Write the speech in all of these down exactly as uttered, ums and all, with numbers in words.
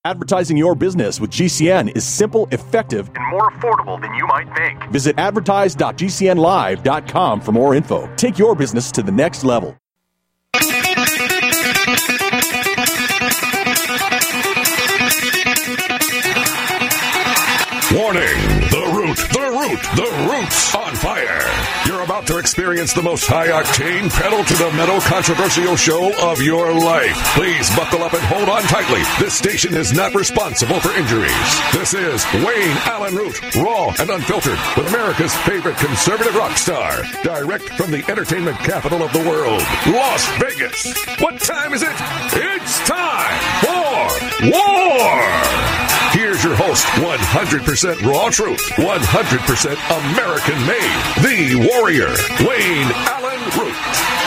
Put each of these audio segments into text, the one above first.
Advertising your business with G C N is simple, effective, and more affordable than you might think. Visit advertise dot g c n live dot com for more info. Take your business to the next level. Warning! The root, the root, the root's on fire. You're about to experience the most high-octane, pedal-to-the-metal controversial show of your life. Please buckle up and hold on tightly. This station is not responsible for injuries. This is Wayne Allen Root, raw and unfiltered, with America's favorite conservative rock star. Direct from the entertainment capital of the world, Las Vegas. What time is it? It's time for war! Here's your host, one hundred percent raw truth, one hundred percent American made, the warrior, Wayne Allen Root.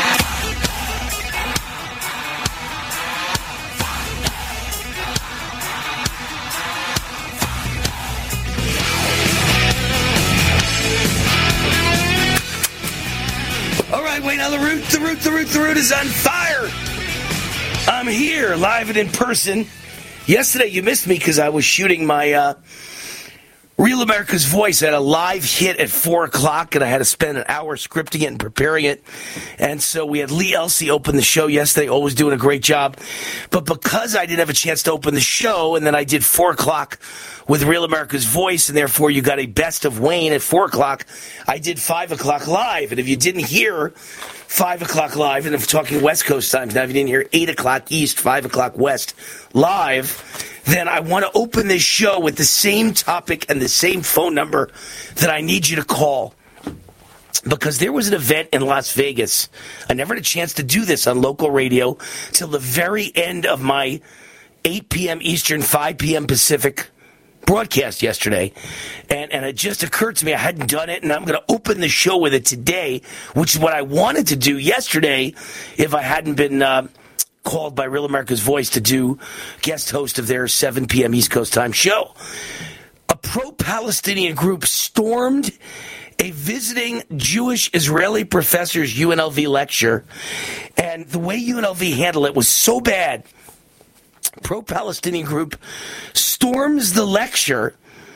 All right, Wayne Allen Root, the root, the root, the root is on fire. I'm here, live and in person. Yesterday, you missed me because I was shooting my uh, Real America's Voice. I had a live hit at four o'clock, and I had to spend an hour scripting it and preparing it. And so we had Lee Elsey open the show yesterday, always doing a great job. But because I didn't have a chance to open the show, and then I did four o'clock with Real America's Voice, and therefore you got a Best of Wayne at four o'clock, I did five o'clock live. And if you didn't hear five o'clock live, and I'm talking West Coast times now, if you didn't hear eight o'clock East, five o'clock West live, then I want to open this show with the same topic and the same phone number that I need you to call. Because there was an event in Las Vegas. I never had a chance to do this on local radio till the very end of my eight p.m. Eastern, five p.m. Pacific broadcast yesterday, and, and it just occurred to me I hadn't done it, and I'm going to open the show with it today, which is what I wanted to do yesterday if I hadn't been uh, called by Real America's Voice to do guest host of their seven p.m. East Coast time show. A pro-Palestinian group stormed a visiting Jewish Israeli professor's U N L V lecture, and the way U N L V handled it was so bad. Pro-Palestinian group storms the lecture.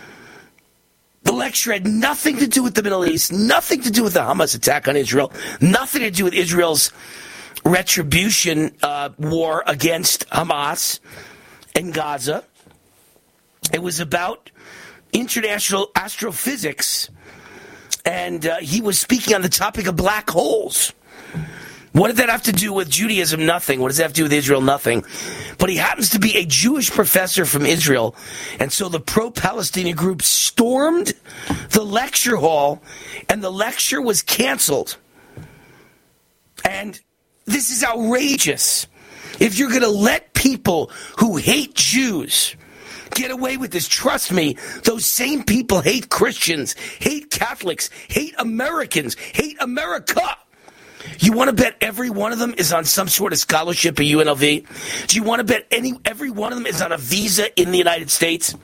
The lecture had nothing to do with the Middle East, nothing to do with the Hamas attack on Israel, nothing to do with Israel's retribution uh, war against Hamas in Gaza. It was about international astrophysics, and uh, he was speaking on the topic of black holes. What did that have to do with Judaism? Nothing. What does that have to do with Israel? Nothing. But he happens to be a Jewish professor from Israel. And so the pro-Palestinian group stormed the lecture hall, and the lecture was canceled. And this is outrageous. If you're going to let people who hate Jews get away with this, trust me, those same people hate Christians, hate Catholics, hate Americans, hate America. You want to bet every one of them is on some sort of scholarship at U N L V? Do you want to bet any every one of them is on a visa in the United States?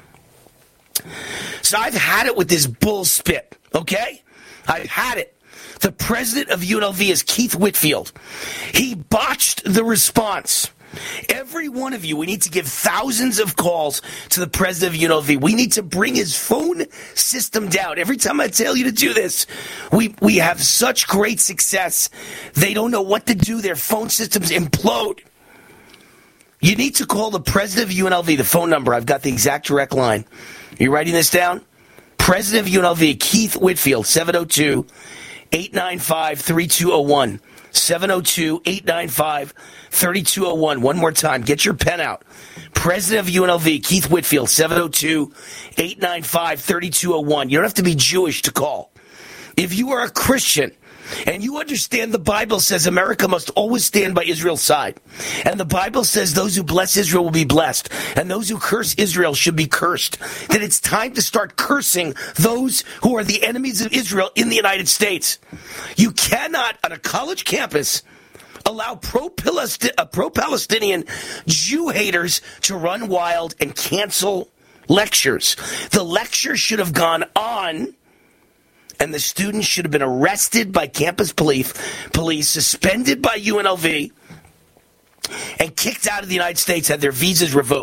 So I've had it with this bull spit, okay? I've had it. The president of U N L V is Keith Whitfield. He botched the response. Every one of you, we need to give thousands of calls to the president of U N L V. We need to bring his phone system down. Every time I tell you to do this, we, we have such great success. They don't know what to do. Their phone systems implode. You need to call the president of U N L V, the phone number. I've got the exact direct line. Are you writing this down? President of U N L V, Keith Whitfield, seven oh two, eight nine five, three two oh one. seven oh two, eight nine five, three two oh one. One more time. Get your pen out. President of U N L V, Keith Whitfield, seven oh two, eight nine five, three two oh one. You don't have to be Jewish to call. If you are a Christian and you understand the Bible says America must always stand by Israel's side, and the Bible says those who bless Israel will be blessed, and those who curse Israel should be cursed, then it's time to start cursing those who are the enemies of Israel in the United States. You cannot, on a college campus, allow pro-Palestinian Jew haters to run wild and cancel lectures. The lecture should have gone on, and the students should have been arrested by campus police, police suspended by U N L V, and kicked out of the United States, had their visas revoked.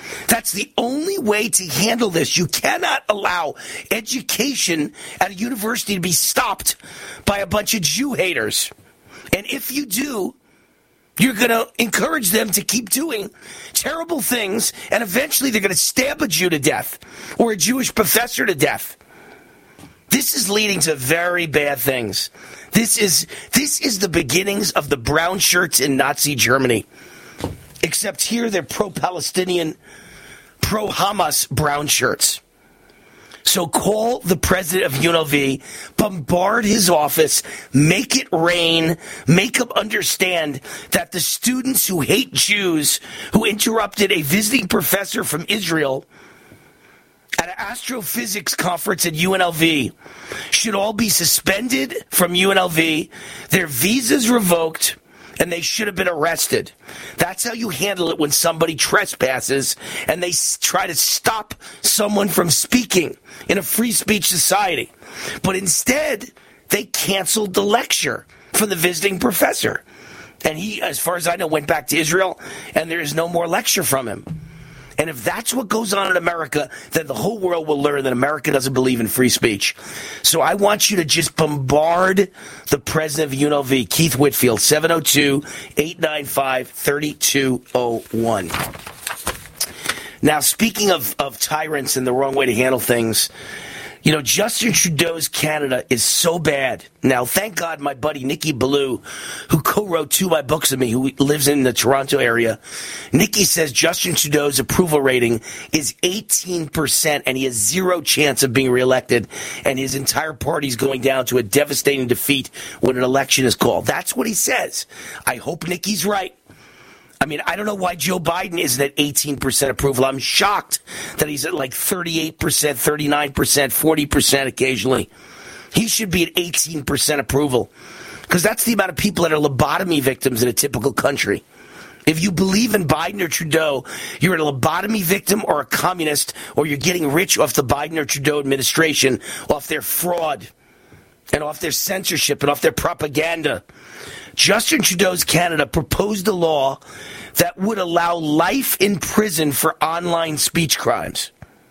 That's the only way to handle this. You cannot allow education at a university to be stopped by a bunch of Jew haters. And if you do, you're going to encourage them to keep doing terrible things, and eventually they're going to stab a Jew to death or a Jewish professor to death. This is leading to very bad things. This is this is the beginnings of the brown shirts in Nazi Germany. Except here they're pro-Palestinian, pro-Hamas brown shirts. So call the president of U N L V, bombard his office, make it rain, make him understand that the students who hate Jews, who interrupted a visiting professor from Israel at an astrophysics conference at U N L V, should all be suspended from U N L V, their visas revoked, and they should have been arrested. That's how you handle it when somebody trespasses and they s- try to stop someone from speaking in a free speech society. But instead, they canceled the lecture for the visiting professor. And he, as far as I know, went back to Israel, and there is no more lecture from him. And if that's what goes on in America, then the whole world will learn that America doesn't believe in free speech. So I want you to just bombard the president of U N L V, Keith Whitfield, seven oh two, eight nine five, three two oh one. Now, speaking of, of tyrants and the wrong way to handle things, you know, Justin Trudeau's Canada is so bad. Now, thank God my buddy Nikki Ballou, who co-wrote two of my books with me, who lives in the Toronto area, Nikki says Justin Trudeau's approval rating is eighteen percent, and he has zero chance of being reelected, and his entire party is going down to a devastating defeat when an election is called. That's what he says. I hope Nikki's right. I mean, I don't know why Joe Biden isn't at eighteen percent approval. I'm shocked that he's at like thirty-eight percent, thirty-nine percent, forty percent occasionally. He should be at eighteen percent approval, because that's the amount of people that are lobotomy victims in a typical country. If you believe in Biden or Trudeau, you're a lobotomy victim or a communist, or you're getting rich off the Biden or Trudeau administration, off their fraud and off their censorship and off their propaganda. Justin Trudeau's Canada proposed a law that would allow life in prison for online speech crimes.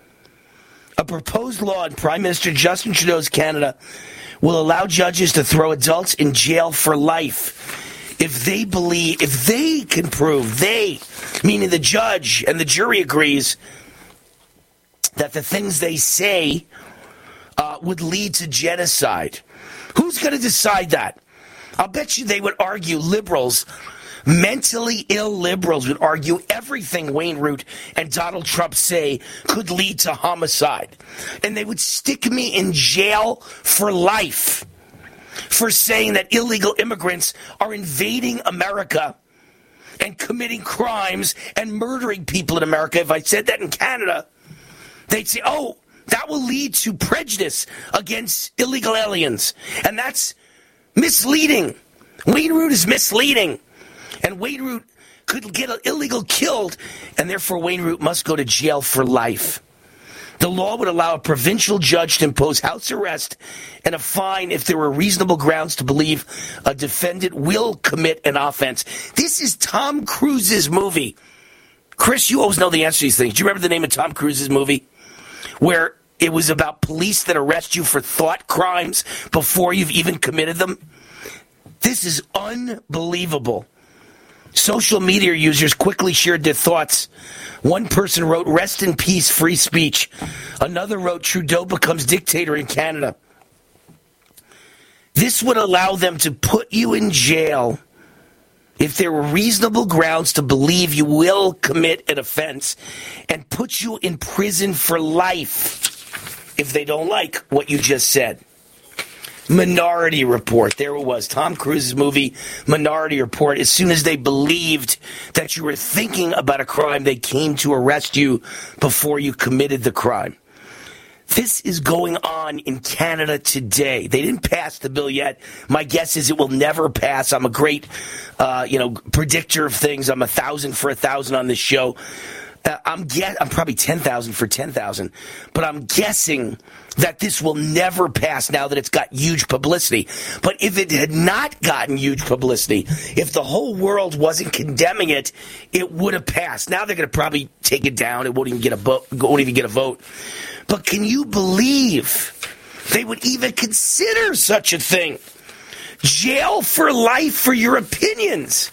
A proposed law in Prime Minister Justin Trudeau's Canada will allow judges to throw adults in jail for life if they believe, if they can prove, they, meaning the judge and the jury agrees, that the things they say uh, would lead to genocide. Who's going to decide that? I'll bet you they would argue, liberals, mentally ill liberals would argue everything Wayne Root and Donald Trump say could lead to homicide. And they would stick me in jail for life for saying that illegal immigrants are invading America and committing crimes and murdering people in America. If I said that in Canada, they'd say, oh, that will lead to prejudice against illegal aliens. And that's misleading. Wayne Root is misleading. And Wayne Root could get an illegal killed, and therefore Wayne Root must go to jail for life. The law would allow a provincial judge to impose house arrest and a fine if there were reasonable grounds to believe a defendant will commit an offense. This is Tom Cruise's movie. Chris, you always know the answer to these things. Do you remember the name of Tom Cruise's movie? Where it was about police that arrest you for thought crimes before you've even committed them. This is unbelievable. Social media users quickly shared their thoughts. One person wrote, "Rest in peace, free speech." Another wrote, "Trudeau becomes dictator in Canada." This would allow them to put you in jail if there were reasonable grounds to believe you will commit an offense, and put you in prison for life if they don't like what you just said. Minority Report. There it was. Tom Cruise's movie, Minority Report. As soon as they believed that you were thinking about a crime, they came to arrest you before you committed the crime. This is going on in Canada today. They didn't pass the bill yet. My guess is it will never pass. I'm a great, uh, you know, predictor of things. I'm a thousand for a thousand on this show. Uh, I'm get, I'm probably ten thousand for ten thousand, but I'm guessing that this will never pass now that it's got huge publicity. But if it had not gotten huge publicity, if the whole world wasn't condemning it, it would have passed. Now they're going to probably take it down. It won't even get a vote. Won't even get a vote. But can you believe they would even consider such a thing? Jail for life for your opinions.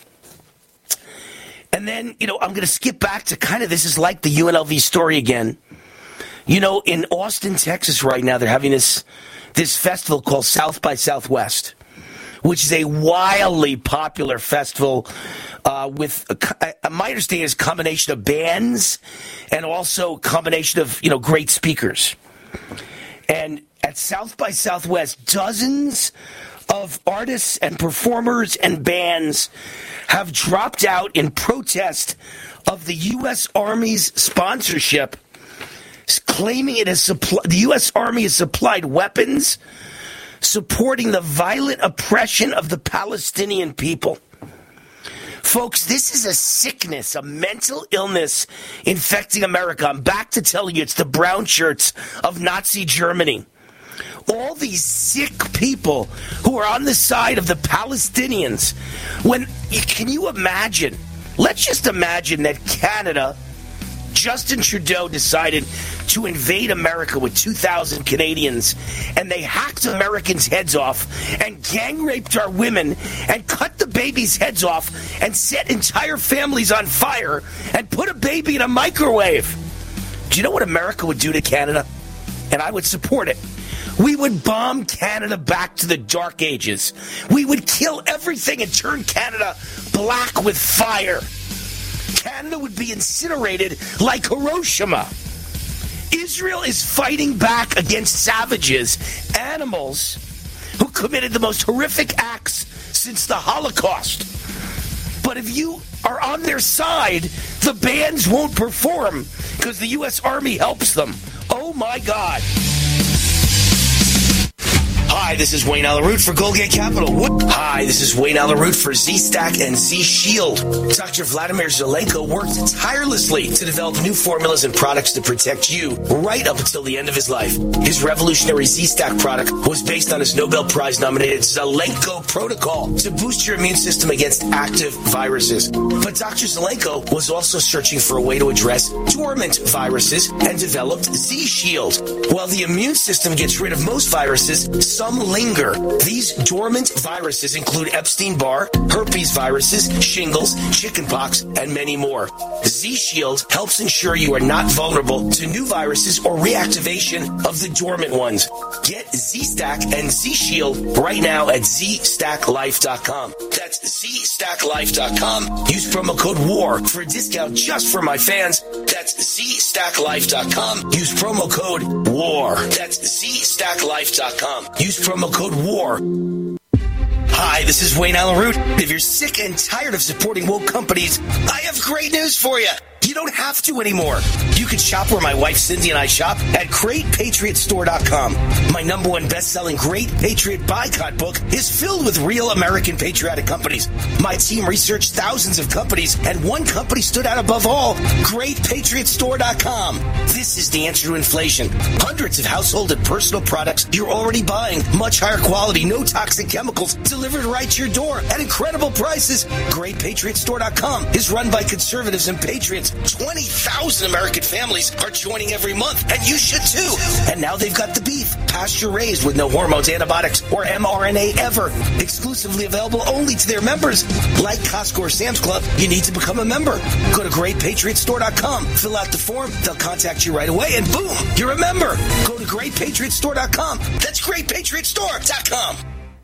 And then, you know, I'm going to skip back to kind of, this is like the U N L V story again. You know, in Austin, Texas right now, they're having this this festival called South by Southwest, which is a wildly popular festival uh, with, a, a, my understanding is a combination of bands and also a combination of, you know, great speakers. And at South by Southwest, dozens of artists and performers and bands have dropped out in protest of the U S Army's sponsorship, claiming it has suppl- the U S Army has supplied weapons supporting the violent oppression of the Palestinian people. Folks, this is a sickness, a mental illness infecting America. I'm back to tell you it's the brown shirts of Nazi Germany. All these sick people who are on the side of the Palestinians. When can you imagine? Let's just imagine that Canada, Justin Trudeau decided to invade America with two thousand Canadians, and they hacked Americans' heads off and gang raped our women and cut the babies' heads off and set entire families on fire and put a baby in a microwave. Do you know what America would do to Canada? And I would support it. We would bomb Canada back to the dark ages. We would kill everything and turn Canada black with fire. Canada would be incinerated like Hiroshima. Israel is fighting back against savages, animals, who committed the most horrific acts since the Holocaust. But if you are on their side, the bands won't perform because the U S Army helps them. Oh my God. Hi, this is Wayne Allyn Root for Goldgate Capital. What? Hi, this is Wayne Allyn Root for Z-Stack and Z-Shield. Doctor Vladimir Zelenko worked tirelessly to develop new formulas and products to protect you right up until the end of his life. His revolutionary Z-Stack product was based on his Nobel Prize-nominated Zelenko protocol to boost your immune system against active viruses. But Doctor Zelenko was also searching for a way to address dormant viruses and developed Z-Shield. While the immune system gets rid of most viruses, some linger. These dormant viruses include Epstein-Barr, herpes viruses, shingles, chickenpox, and many more. Z-Shield helps ensure you are not vulnerable to new viruses or reactivation of the dormant ones. Get Z-Stack and Z-Shield right now at Z Stack Life dot com. That's Z Stack Life dot com. Use promo code WAR for a discount just for my fans. That's Z Stack Life dot com. Use promo code WAR. That's Z Stack Life dot com. Use promo code WAR. Hi, this is Wayne Allyn Root. If you're sick and tired of supporting woke companies, I have great news for you. You don't have to anymore. You can shop where my wife Cindy and I shop at Great Patriot Store dot com. My number one best-selling Great Patriot Boycott book is filled with real American patriotic companies. My team researched thousands of companies, and one company stood out above all, Great Patriot Store dot com. This is the answer to inflation. Hundreds of household and personal products you're already buying. Much higher quality, no toxic chemicals, delivered right to your door at incredible prices. Great Patriot Store dot com is run by conservatives and patriots. twenty thousand American families are joining every month, and you should too. And now they've got the beef, pasture-raised with no hormones, antibiotics, or M R N A ever. Exclusively available only to their members. Like Costco or Sam's Club, you need to become a member. Go to Great Patriot Store dot com, fill out the form, they'll contact you right away, and boom, you're a member. Go to Great Patriot Store dot com. That's Great Patriot Store dot com.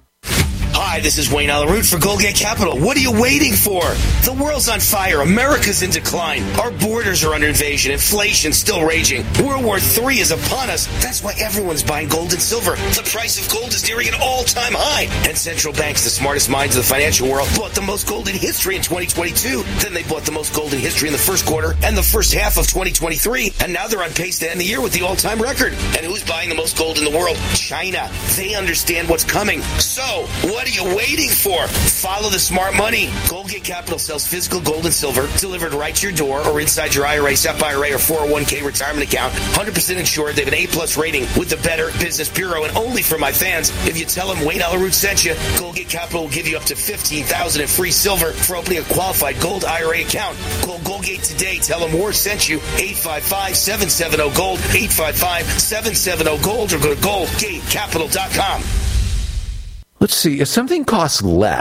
Hi, this is Wayne Allyn Root for Goldgate Capital. What are you waiting for? The world's on fire. America's in decline. Our borders are under invasion. Inflation's still raging. World War Three is upon us. That's why everyone's buying gold and silver. The price of gold is nearing an all-time high. And central banks, the smartest minds of the financial world, bought the most gold in history in twenty twenty-two. Then they bought the most gold in history in the first quarter and the first half of twenty twenty-three. And now they're on pace to end the year with the all-time record. And who's buying the most gold in the world? China. They understand what's coming. So, what What are you waiting for? Follow the smart money. Goldgate Capital sells physical gold and silver delivered right to your door or inside your I R A, S E P I R A, or four oh one k retirement account. one hundred percent insured. They have an A-plus rating with the Better Business Bureau. And only for my fans, if you tell them Wayne Allyn Root sent you, Goldgate Capital will give you up to fifteen thousand dollars in free silver for opening a qualified gold I R A account. Call Goldgate today. Tell them War sent you. eight five five, seven seven zero, GOLD. eight five five, seven seven zero, GOLD. Or go to gold gate capital dot com. Let's see, if something costs less.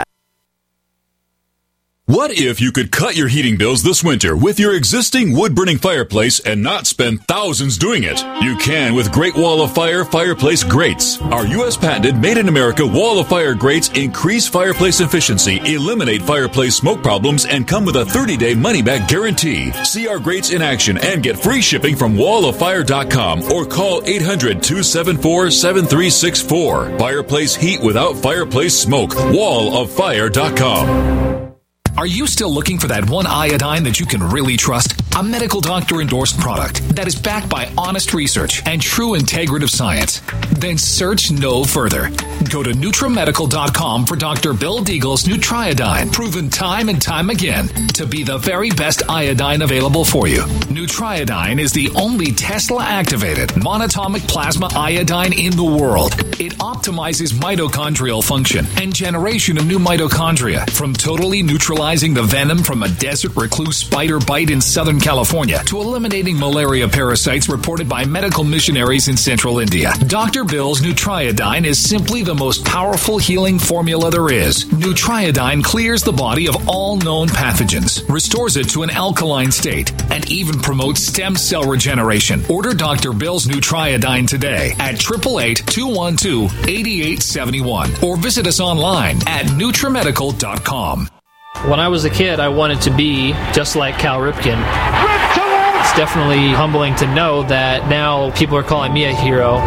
What if you could cut your heating bills this winter with your existing wood-burning fireplace and not spend thousands doing it? You can with Great Wall of Fire fireplace grates. Our U S patented made-in-America Wall of Fire grates increase fireplace efficiency, eliminate fireplace smoke problems, and come with a thirty-day money-back guarantee. See our grates in action and get free shipping from wall of fire dot com or call eight hundred, two seven four, seven three six four. Fireplace heat without fireplace smoke. wall of fire dot com. Are you still looking for that one iodine that you can really trust? A medical doctor-endorsed product that is backed by honest research and true integrative science? Then search no further. Go to Nutramedical dot com for Doctor Bill Deagle's Nutriodine, proven time and time again to be the very best iodine available for you. Nutriodine is the only Tesla-activated monatomic plasma iodine in the world. It optimizes mitochondrial function and generation of new mitochondria from totally neutralizing the venom from a desert recluse spider bite in Southern California to eliminating malaria parasites reported by medical missionaries in central India. Doctor Bill's Nutriodine is simply the most powerful healing formula there is. Nutriodine clears the body of all known pathogens, restores it to an alkaline state, and even promotes stem cell regeneration. Order Doctor Bill's Nutriodine today at eight eight eight, two one two, eight eight seven one or visit us online at Nutramedical dot com. When I was a kid, I wanted to be just like Cal Ripken. It's definitely humbling to know that now people are calling me a hero.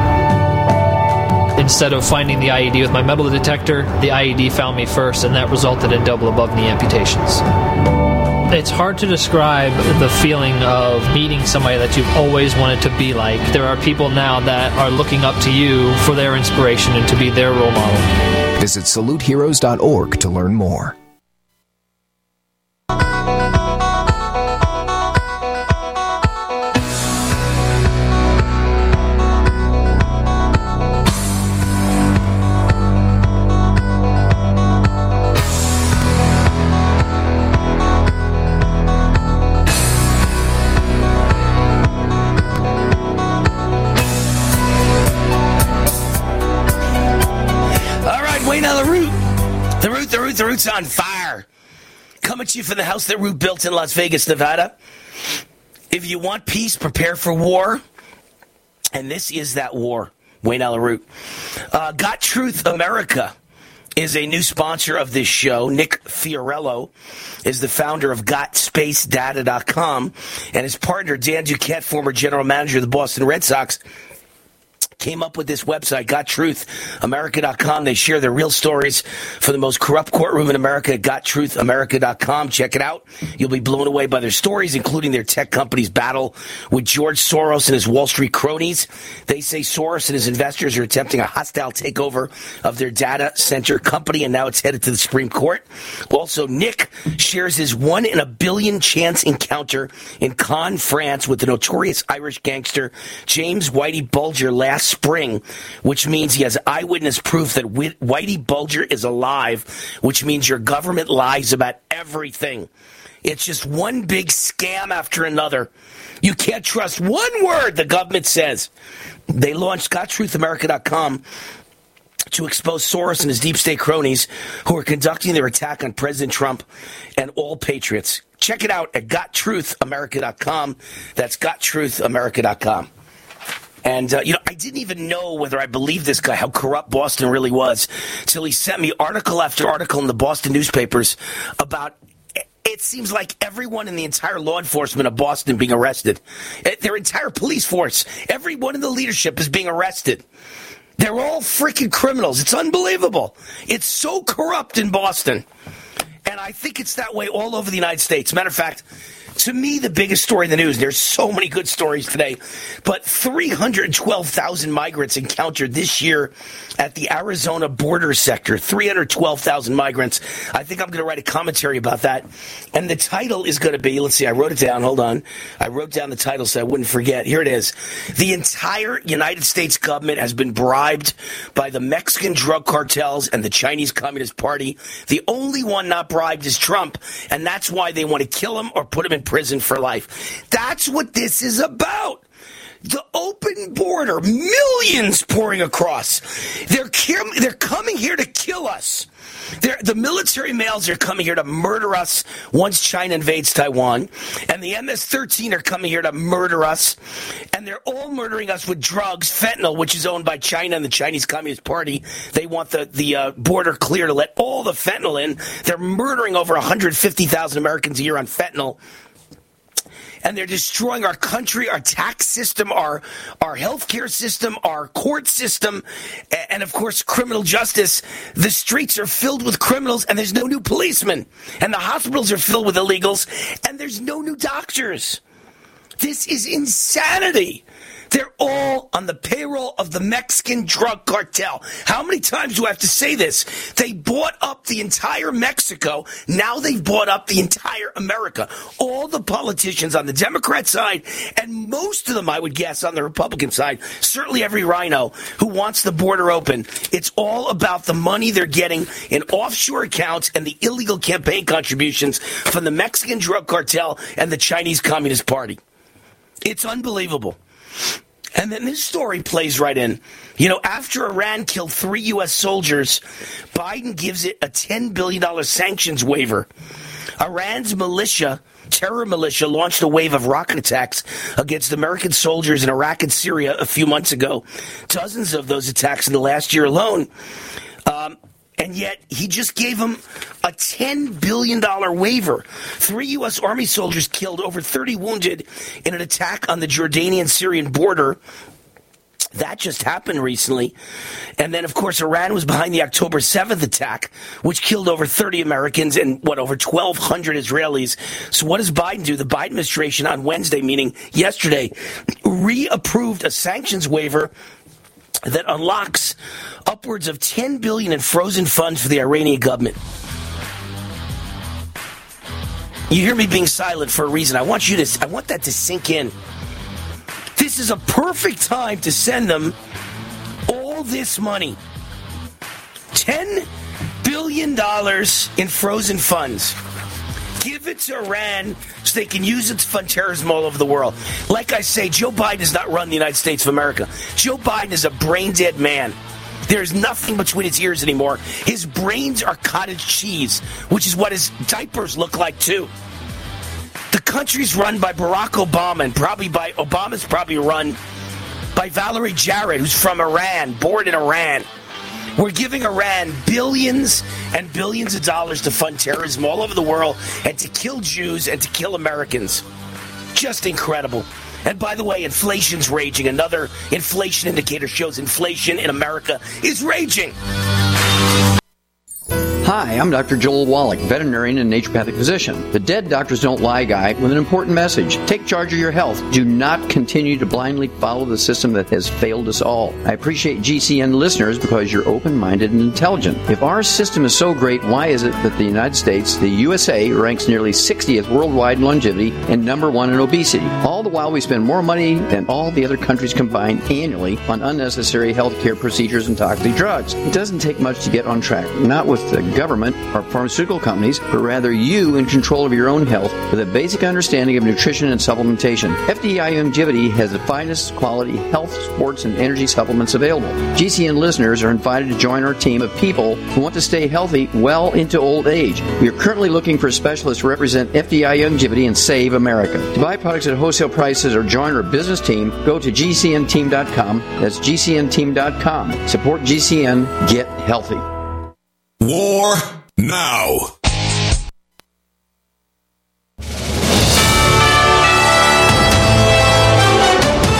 Instead of finding the I E D with my metal detector, the I E D found me first, and that resulted in double above knee amputations. It's hard to describe the feeling of meeting somebody that you've always wanted to be like. There are people now that are looking up to you for their inspiration and to be their role model. Visit salute heroes dot org to learn more. The Root's on fire. Coming to you from the house that Root built in Las Vegas, Nevada. If you want peace, prepare for war. And this is that war. Wayne Allyn Root. Uh, Got Truth America is a new sponsor of this show. Nick Fiorello is the founder of got space data dot com. And his partner, Dan Duquette, former general manager of the Boston Red Sox, came up with this website, got truth america dot com. They share their real stories for the most corrupt courtroom in America at got truth america dot com. Check it out. You'll be blown away by their stories, including their tech company's battle with George Soros and his Wall Street cronies. They say Soros and his investors are attempting a hostile takeover of their data center company, and now it's headed to the Supreme Court. Also, Nick shares his one in a billion chance encounter in Cannes, France, with the notorious Irish gangster James Whitey Bulger last spring, which means he has eyewitness proof that Whitey Bulger is alive, which means your government lies about everything. It's just one big scam after another. You can't trust one word the government says. They launched got truth america dot com to expose Soros and his deep state cronies who are conducting their attack on President Trump and all patriots. Check it out at got truth america dot com. That's got truth america dot com. And, uh, you know, I didn't even know whether I believed this guy, how corrupt Boston really was, till he sent me article after article in the Boston newspapers about, it seems like everyone in the entire law enforcement of Boston being arrested. Their entire police force, everyone in the leadership is being arrested. They're all freaking criminals. It's unbelievable. It's so corrupt in Boston. And I think it's that way all over the United States. Matter of fact, To me, the biggest story in the news, there's so many good stories today, but three hundred twelve thousand migrants encountered this year at the Arizona border sector. three hundred twelve thousand migrants. I think I'm going to write a commentary about that. And the title is going to be, let's see, I wrote it down. Hold on. I wrote down the title so I wouldn't forget. Here it is. The entire United States government has been bribed by the Mexican drug cartels and the Chinese Communist Party. The only one not bribed is Trump, and that's why they want to kill him or put him in prison for life. That's what this is about. The open border, millions pouring across. They're they're coming here to kill us. They're, the military males are coming here to murder us once China invades Taiwan. And the M S thirteen are coming here to murder us. And they're all murdering us with drugs, fentanyl, which is owned by China and the Chinese Communist Party. They want the, the uh, border clear to let all the fentanyl in. They're murdering over one hundred fifty thousand Americans a year on fentanyl. And they're destroying our country, our tax system, our our healthcare system, our court system, and, of course, criminal justice. The streets are filled with criminals, and there's no new policemen. And the hospitals are filled with illegals, and there's no new doctors. This is insanity. They're all on the payroll of the Mexican drug cartel. How many times do I have to say this? They bought up the entire Mexico. Now they've bought up the entire America. All the politicians on the Democrat side, and most of them, I would guess, on the Republican side, certainly every rhino who wants the border open, it's all about the money they're getting in offshore accounts and the illegal campaign contributions from the Mexican drug cartel and the Chinese Communist Party. It's unbelievable. And then this story plays right in. You know, after Iran killed three U S soldiers, Biden gives it a ten billion dollars sanctions waiver. Iran's militia, terror militia, launched a wave of rocket attacks against American soldiers in Iraq and Syria a few months ago. Dozens of those attacks in the last year alone. Um, And yet, he just gave them a ten billion dollars waiver. Three U S Army soldiers killed, over thirty wounded in an attack on the Jordanian-Syrian border. That just happened recently. And then, of course, Iran was behind the October seventh attack, which killed over thirty Americans and, what, over twelve hundred Israelis. So what does Biden do? The Biden administration on Wednesday, meaning yesterday, reapproved a sanctions waiver that unlocks upwards of ten billion dollars in frozen funds for the Iranian government. You hear me being silent for a reason. I want you to, I want that to sink in. This is a perfect time to send them all this money. ten billion dollars in frozen funds. Give it to Iran so they can use it to fund terrorism all over the world. Like I say, Joe Biden does not run the United States of America. Joe Biden is a brain-dead man. There's nothing between his ears anymore. His brains are cottage cheese, which is what his diapers look like, too. The country's run by Barack Obama, and probably by Obama's probably run by Valerie Jarrett, who's from Iran, born in Iran. We're giving Iran billions and billions of dollars to fund terrorism all over the world and to kill Jews and to kill Americans. Just incredible. And by the way, inflation's raging. Another inflation indicator shows inflation in America is raging. Hi, I'm Doctor Joel Wallach, veterinarian and naturopathic physician. The Dead Doctors Don't Lie guy with an important message. Take charge of your health. Do not continue to blindly follow the system that has failed us all. I appreciate G C N listeners because you're open-minded and intelligent. If our system is so great, why is it that the United States, the U S A, ranks nearly sixtieth worldwide in longevity and number one in obesity? All the while we spend more money than all the other countries combined annually on unnecessary health care procedures and toxic drugs. It doesn't take much to get on track. Not with the government or pharmaceutical companies, but rather you in control of your own health with a basic understanding of nutrition and supplementation. F D I Longevity has the finest quality health, sports, and energy supplements available. G C N listeners are invited to join our team of people who want to stay healthy well into old age. We are currently looking for specialists to represent F D I Longevity and Save America. To buy products at wholesale prices or join our business team, go to G C N team dot com. That's G C N team dot com. Support G C N. Get healthy. War now. U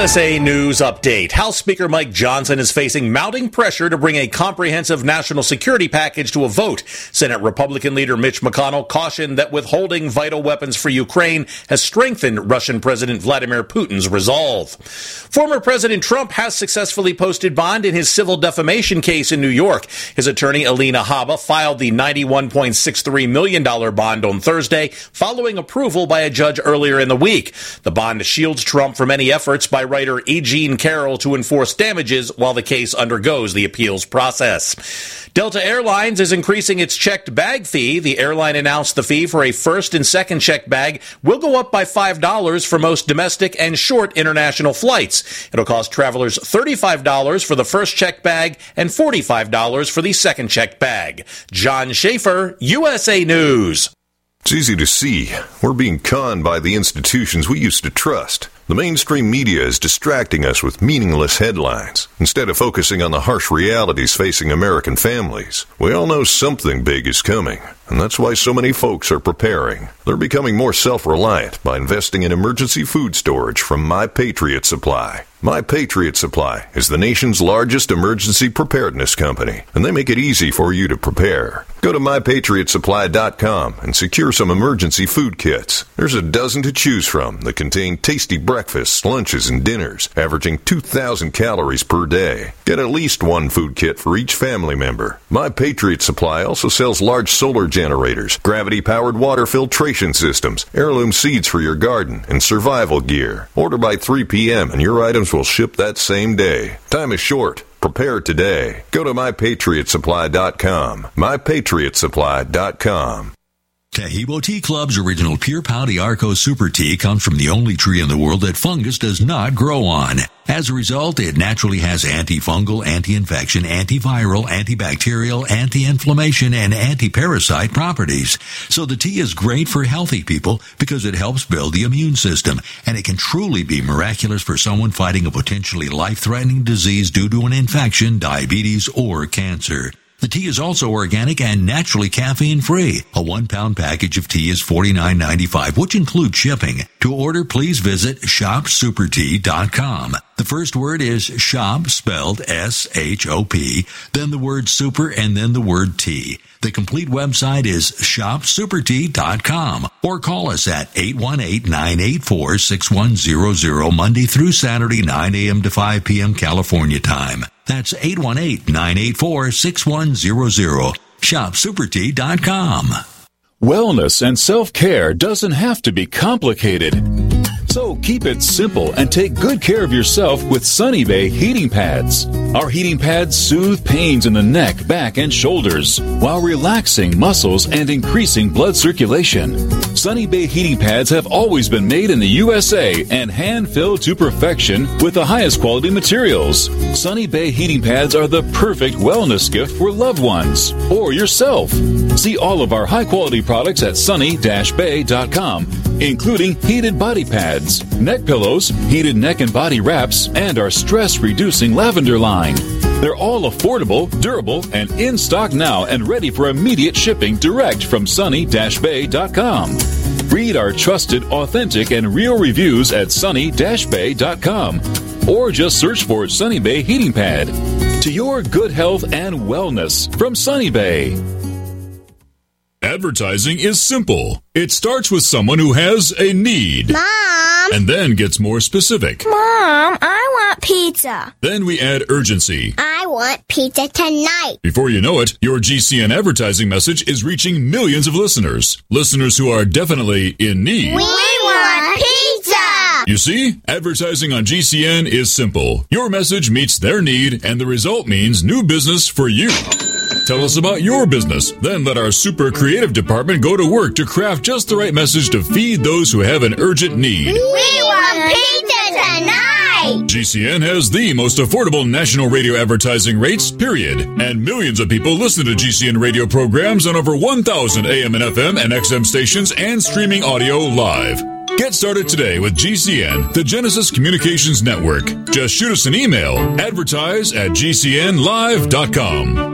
S A News Update. House Speaker Mike Johnson is facing mounting pressure to bring a comprehensive national security package to a vote. Senate Republican leader Mitch McConnell cautioned that withholding vital weapons for Ukraine has strengthened Russian President Vladimir Putin's resolve. Former President Trump has successfully posted bond in his civil defamation case in New York. His attorney Alina Habba filed the ninety-one point six three million dollars bond on Thursday, following approval by a judge earlier in the week. The bond shields Trump from any efforts by writer E. Jean Carroll to enforce damages while the case undergoes the appeals process. Delta Airlines is increasing its checked bag fee. The airline announced the fee for a first and second checked bag will go up by five dollars for most domestic and short international flights. It'll cost travelers thirty-five dollars for the first checked bag and forty-five dollars for the second checked bag. John Schaefer, U S A News. It's easy to see. We're being conned by the institutions we used to trust. The mainstream media is distracting us with meaningless headlines instead of focusing on the harsh realities facing American families. We all know something big is coming, and that's why so many folks are preparing. They're becoming more self-reliant by investing in emergency food storage from My Patriot Supply. My Patriot Supply is the nation's largest emergency preparedness company, and they make it easy for you to prepare. Go to my patriot supply dot com and secure some emergency food kits. There's a dozen to choose from that contain tasty breakfasts, lunches, and dinners, averaging two thousand calories per day. Get at least one food kit for each family member. My Patriot Supply also sells large solar generators, gravity-powered water filtration systems, heirloom seeds for your garden, and survival gear. Order by three p.m. and your items will ship that same day. Time is short. Prepare today. Go to my patriot supply dot com. my patriot supply dot com. Taheebo Tea Club's original Pure Pau Arco Super Tea comes from the only tree in the world that fungus does not grow on. As a result, it naturally has antifungal, anti-infection, antiviral, antibacterial, anti-inflammation, and anti-parasite properties. So the tea is great for healthy people because it helps build the immune system, and it can truly be miraculous for someone fighting a potentially life-threatening disease due to an infection, diabetes, or cancer. The tea is also organic and naturally caffeine-free. A one-pound package of tea is forty-nine ninety-five, which includes shipping. To order, please visit shop super tea dot com. The first word is shop, spelled S H O P, then the word super, and then the word tea. The complete website is shop super tea dot com, or call us at eight one eight, nine eight four, six one zero zero Monday through Saturday, nine a.m. to five p.m. California time. That's eight one eight, nine eight four, six one zero zero. shop super tea dot com. Wellness and self-care doesn't have to be complicated. So keep it simple and take good care of yourself with Sunny Bay heating pads. Our heating pads soothe pains in the neck, back, and shoulders while relaxing muscles and increasing blood circulation. Sunny Bay heating pads have always been made in the U S A and hand-filled to perfection with the highest quality materials. Sunny Bay heating pads are the perfect wellness gift for loved ones or yourself. See all of our high-quality products at sunny dash bay dot com, including heated body pads, neck pillows, heated neck and body wraps, and our stress-reducing lavender line. They're all affordable, durable, and in stock now and ready for immediate shipping direct from sunny dash bay dot com. Read our trusted, authentic, and real reviews at sunny dash bay dot com, or just search for Sunny Bay Heating Pad. To your good health and wellness from Sunny Bay. Advertising is simple. It starts with someone who has a need. Mom! And then gets more specific. Mom, I want pizza. Then we add urgency. I want pizza tonight. Before you know it, your G C N advertising message is reaching millions of listeners. Listeners who are definitely in need. We want pizza! You see, advertising on G C N is simple. Your message meets their need, and the result means new business for you. Tell us about your business. Then let our super creative department go to work to craft just the right message to feed those who have an urgent need. We want pizza tonight! G C N has the most affordable national radio advertising rates, period. And millions of people listen to G C N radio programs on over one thousand A M and F M and X M stations and streaming audio live. Get started today with G C N, the Genesis Communications Network. Just shoot us an email, advertise at g c n live dot com.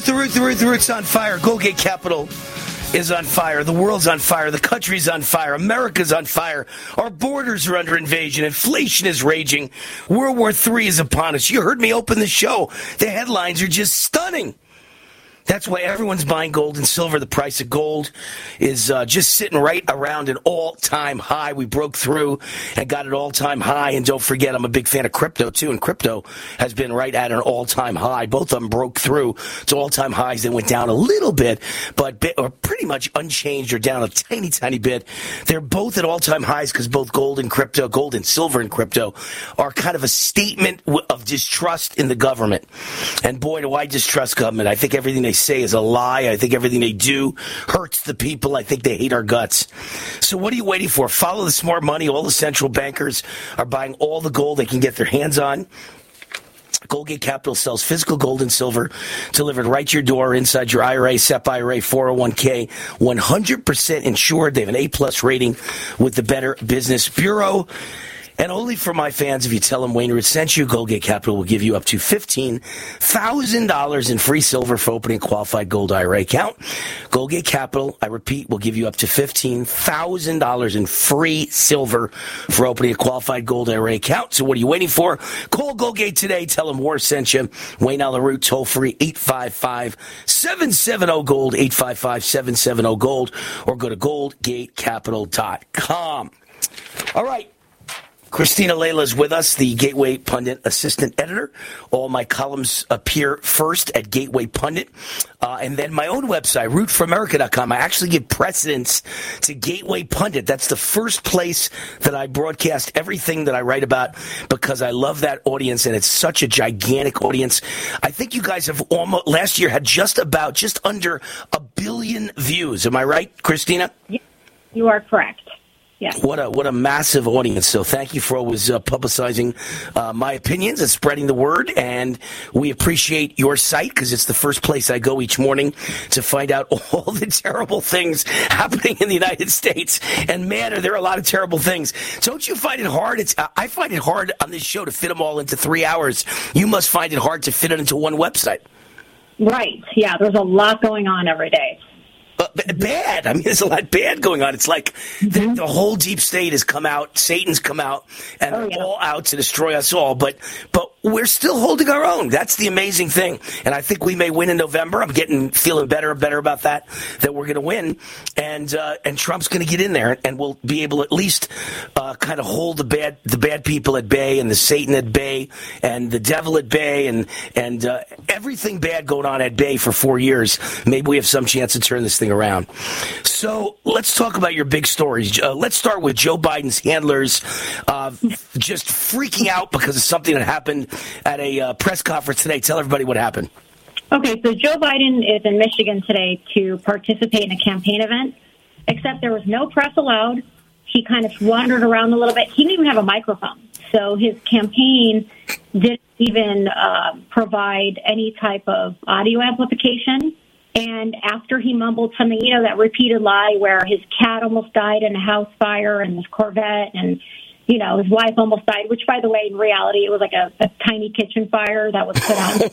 root, the root, the root, the root's on fire. Goldgate Capital is on fire. The world's on fire. The country's on fire. America's on fire. Our borders are under invasion. Inflation is raging. World War Three is upon us. You heard me open the show. The headlines are just stunning. That's why everyone's buying gold and silver. The price of gold is uh, just sitting right around an all-time high. We broke through and got an all-time high. And don't forget, I'm a big fan of crypto, too. And crypto has been right at an all-time high. Both of them broke through to all-time highs. They went down a little bit, but bit, or pretty much unchanged or down a tiny, tiny bit. They're both at all-time highs because both gold and crypto, gold and silver and crypto, are kind of a statement of distrust in the government. And boy, do I distrust government. I think everything they say is a lie. I think everything they do hurts the people. I think they hate our guts. So what are you waiting for? Follow the smart money. All the central bankers are buying all the gold they can get their hands on. Goldgate Capital sells physical gold and silver delivered right to your door inside your I R A, S E P I R A, four oh one k, one hundred percent insured. They have an A-plus rating with the Better Business Bureau. And only for my fans, if you tell them Wayne Root sent you, Goldgate Capital will give you up to fifteen thousand dollars in free silver for opening a qualified gold I R A account. Goldgate Capital, I repeat, will give you up to fifteen thousand dollars in free silver for opening a qualified gold I R A account. So what are you waiting for? Call Goldgate today. Tell them War sent you. Wayne Allyn Root, toll free, eight five five, seven seven zero, GOLD, eight five five, seven seven zero, GOLD, or go to goldgate capital dot com. All right. Christina Layla is with us, the Gateway Pundit assistant editor. All my columns appear first at Gateway Pundit. Uh, and then my own website, root for america dot com. I actually give precedence to Gateway Pundit. That's the first place that I broadcast everything that I write about because I love that audience, and it's such a gigantic audience. I think you guys have almost, last year had just about, just under a billion views. Am I right, Christina? Yes, you are correct. Yeah. What a what a massive audience. So thank you for always uh, publicizing uh, my opinions and spreading the word. And we appreciate your site because it's the first place I go each morning to find out all the terrible things happening in the United States. And man, are there a lot of terrible things. Don't you find it hard? It's I find it hard on this show to fit them all into three hours. You must find it hard to fit it into one website. Right. Yeah, there's a lot going on every day. Uh, bad. I mean, there's a lot bad going on. It's like mm-hmm. the, the whole deep state has come out. Satan's come out, and they're oh, yeah. all out to destroy us all. But but we're still holding our own. That's the amazing thing. And I think we may win in November. I'm getting feeling better and better about that. That we're going to win, and uh, and Trump's going to get in there, and we'll be able to at least uh, kind of hold the bad the bad people at bay, and the Satan at bay, and the devil at bay, and and uh, everything bad going on at bay for four years. Maybe we have some chance to turn this thing around. So let's talk about your big stories. Uh, let's start with Joe Biden's handlers uh, just freaking out because of something that happened at a uh, press conference today. Tell everybody what happened. Okay, so Joe Biden is in Michigan today to participate in a campaign event, except there was no press allowed. He kind of wandered around a little bit. He didn't even have a microphone. So his campaign didn't even uh, provide any type of audio amplification. And after he mumbled something, you know, that repeated lie where his cat almost died in a house fire and his Corvette and, you know, his wife almost died, which, by the way, in reality, it was like a, a tiny kitchen fire that was put on.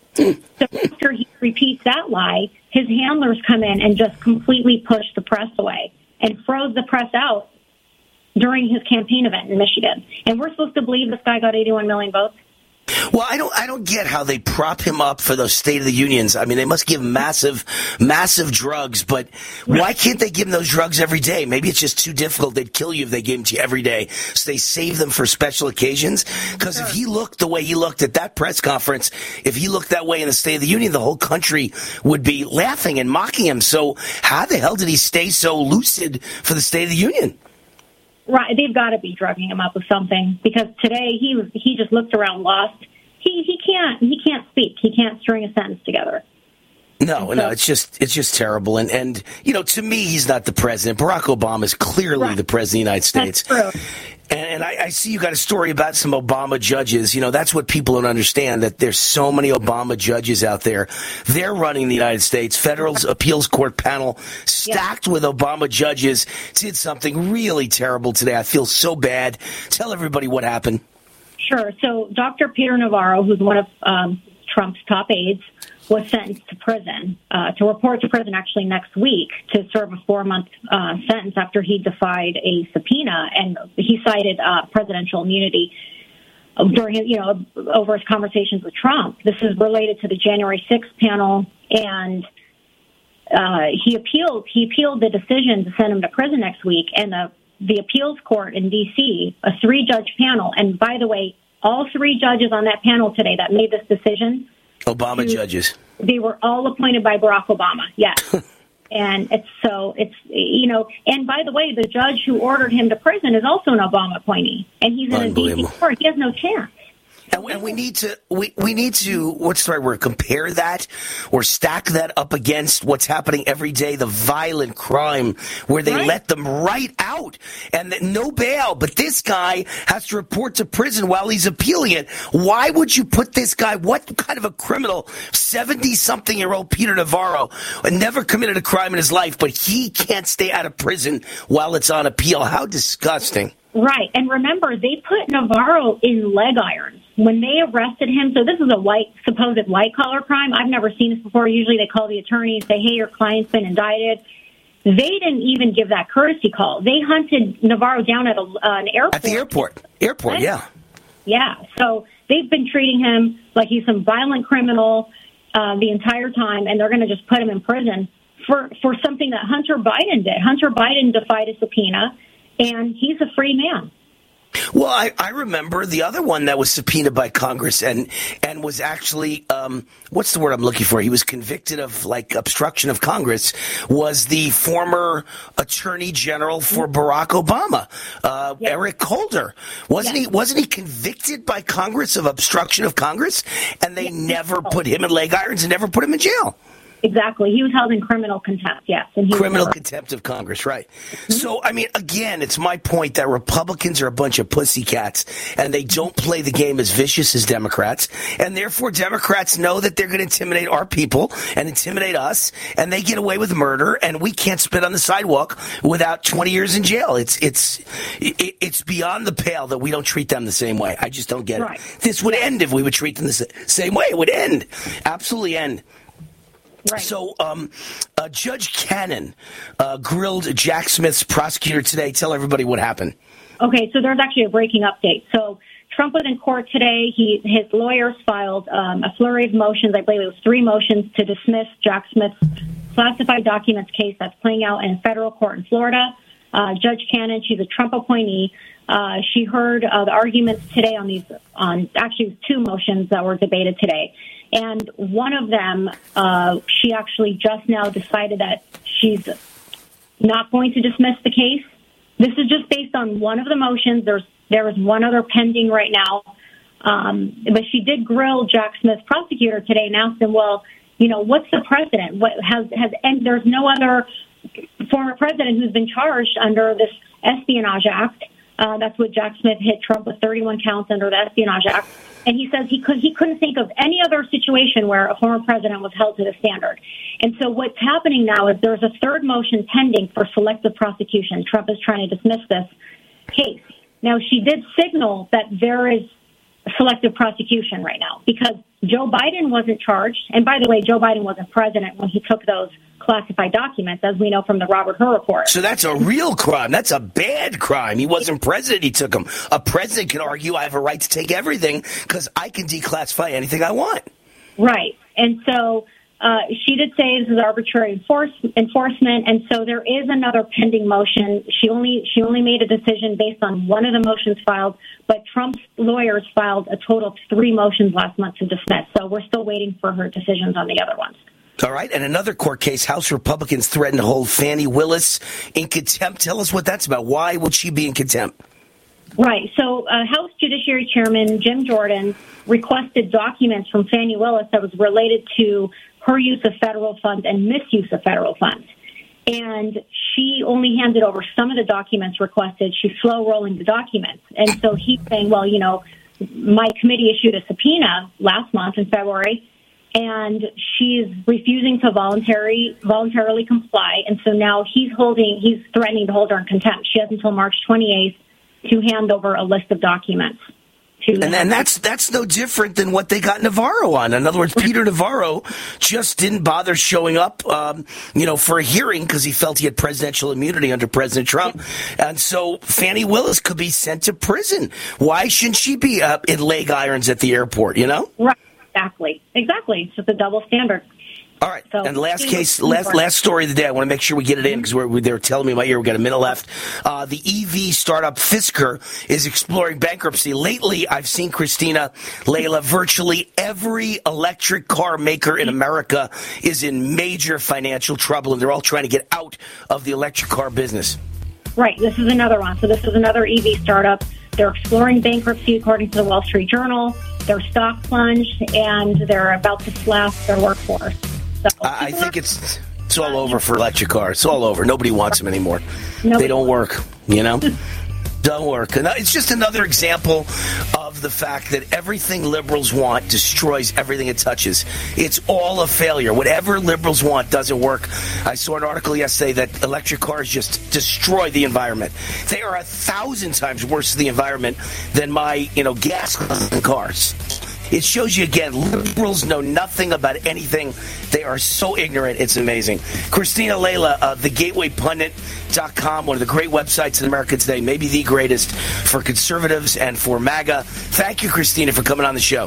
So after he repeats that lie, his handlers come in and just completely push the press away and froze the press out during his campaign event in Michigan. And we're supposed to believe this guy got eighty-one million votes? Well, I don't I don't get how they prop him up for those State of the Unions. I mean, they must give him massive, massive drugs, but why can't they give him those drugs every day? Maybe it's just too difficult. They'd kill you if they gave them to you every day. So they save them for special occasions. Because if he looked the way he looked at that press conference, if he looked that way in the State of the Union, the whole country would be laughing and mocking him. So how the hell did he stay so lucid for the State of the Union? Right, they've got to be drugging him up with something because today he was he just looked around lost. He he can't he can't speak. He can't string a sentence together. No, so, no, it's just it's just terrible. And and you know, to me, he's not the president. Barack Obama is clearly right. the president of the United States. That's true. And, and I, I see you got a story about some Obama judges. You know, that's what people don't understand, that there's so many Obama judges out there. They're running the United States. Federal appeals court panel stacked yeah. with Obama judges did something really terrible today. I feel so bad. Tell everybody what happened. Sure. So Doctor Peter Navarro, who's one of um, Trump's top aides, was sentenced to prison, uh, to report to prison actually next week to serve a four-month uh, sentence after he defied a subpoena, and he cited uh, presidential immunity during his, you know, over his conversations with Trump. This is related to the January sixth panel, and uh, he appealed. He appealed the decision to send him to prison next week, and the the appeals court in D C, a three-judge panel, and by the way, all three judges on that panel today that made this decision. Obama to, judges. They were all appointed by Barack Obama, yes. And it's so, it's, you know, and by the way, the judge who ordered him to prison is also an Obama appointee. And he's in a D C court. He has no chance. And, and we need to, we, we need to, what's the right word, compare that or stack that up against what's happening every day, the violent crime where they right. let them right out and that no bail. But this guy has to report to prison while he's appealing it. Why would you put this guy, what kind of a criminal, seventy-something-year-old Peter Navarro, never committed a crime in his life, but he can't stay out of prison while it's on appeal? How disgusting. Right. And remember, they put Navarro in leg irons when they arrested him. So this is a white, supposed white-collar crime. I've never seen this before. Usually they call the attorney and say, hey, your client's been indicted. They didn't even give that courtesy call. They hunted Navarro down at a, uh, an airport. At the airport. Airport, yeah. Yeah. So they've been treating him like he's some violent criminal uh, the entire time, and they're going to just put him in prison for, for something that Hunter Biden did. Hunter Biden defied a subpoena, and he's a free man. Well, I, I remember the other one that was subpoenaed by Congress and and was actually, um, what's the word I'm looking for? He was convicted of, like, obstruction of Congress, was the former Attorney General for Barack Obama, uh, yes. Eric Holder. Wasn't yes. he Wasn't he convicted by Congress of obstruction of Congress? And they yes. never put him in leg irons and never put him in jail. Exactly. He was held in criminal contempt, yes. And he criminal contempt of Congress, right. Mm-hmm. So, I mean, again, it's my point that Republicans are a bunch of pussycats, and they don't play the game as vicious as Democrats, and therefore Democrats know that they're going to intimidate our people and intimidate us, and they get away with murder, and we can't spit on the sidewalk without twenty years in jail. It's it's it, it's beyond the pale that we don't treat them the same way. I just don't get right. it. This would end if we would treat them the same way. It would end. Absolutely end. Right. So, um, uh, Judge Cannon uh, grilled Jack Smith's prosecutor today. Tell everybody what happened. Okay, so there's actually a breaking update. So Trump was in court today. He his lawyers filed um, a flurry of motions. I believe it was three motions to dismiss Jack Smith's classified documents case that's playing out in federal court in Florida. Uh, Judge Cannon, she's a Trump appointee. Uh, she heard uh, the arguments today on these, on actually two motions that were debated today. And one of them, uh, she actually just now decided that she's not going to dismiss the case. This is just based on one of the motions. There's there is one other pending right now. Um, but she did grill Jack Smith's prosecutor today and asked him, well, you know, what's the precedent? What has, has, and there's no other former president who's been charged under this Espionage Act. Uh, that's what Jack Smith hit Trump with thirty-one counts under the Espionage Act. And he says he could he couldn't think of any other situation where a former president was held to the standard. And so what's happening now is there's a third motion pending for selective prosecution. Trump is trying to dismiss this case. Now, she did signal that there is selective prosecution right now because Joe Biden wasn't charged. And by the way, Joe Biden wasn't president when he took those classified documents, as we know from the Robert Hur report. So that's a real crime. That's a bad crime. He wasn't president. He took them. A president can argue I have a right to take everything because I can declassify anything I want. Right. And so uh, she did say this is arbitrary enforce, enforcement. And so there is another pending motion. She only she only made a decision based on one of the motions filed, but Trump's lawyers filed a total of three motions last month to dismiss. So we're still waiting for her decisions on the other ones. All right. And another court case, House Republicans threaten to hold Fani Willis in contempt. Tell us what that's about. Why would she be in contempt? Right. So uh, House Judiciary Chairman Jim Jordan requested documents from Fani Willis that was related to her use of federal funds and misuse of federal funds. And she only handed over some of the documents requested. She's slow rolling the documents. And so he's saying, well, you know, my committee issued a subpoena last month in February, and she's refusing to voluntary, voluntarily comply. And so now he's holding, he's threatening to hold her in contempt. She has until March twenty-eighth to hand over a list of documents. to. And, and that's that's no different than what they got Navarro on. In other words, Peter Navarro just didn't bother showing up, um, you know, for a hearing because he felt he had presidential immunity under President Trump. And so Fani Willis could be sent to prison. Why shouldn't she be uh, in leg irons at the airport, you know? Right, exactly. Exactly. It's just a double standard. All right, so, and last case, last last story of the day. I want to make sure we get it in because we're, they're telling me in my ear we got a minute left. Uh, the E V startup Fisker is exploring bankruptcy. Lately, I've seen, Christina, Layla, virtually every electric car maker in America is in major financial trouble, and they're all trying to get out of the electric car business. Right, this is another one. So this is another E V startup. They're exploring bankruptcy, according to the Wall Street Journal. Their stock plunged, and they're about to slash their workforce. So, I think it's it's all over for electric cars. It's all over. Nobody wants them anymore. Nobody. They don't work, you know? Don't work. And it's just another example of the fact that everything liberals want destroys everything it touches. It's all a failure. Whatever liberals want doesn't work. I saw an article yesterday that electric cars just destroy the environment. They are a thousand times worse to the environment than my, you know, gas cars. It shows you again, liberals know nothing about anything. They are so ignorant. It's amazing. Christina, Layla, uh, the gateway pundit dot com, one of the great websites in America today, maybe the greatest for conservatives and for MAGA. Thank you, Christina, for coming on the show.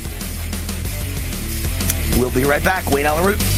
We'll be right back. Wayne Allyn Root.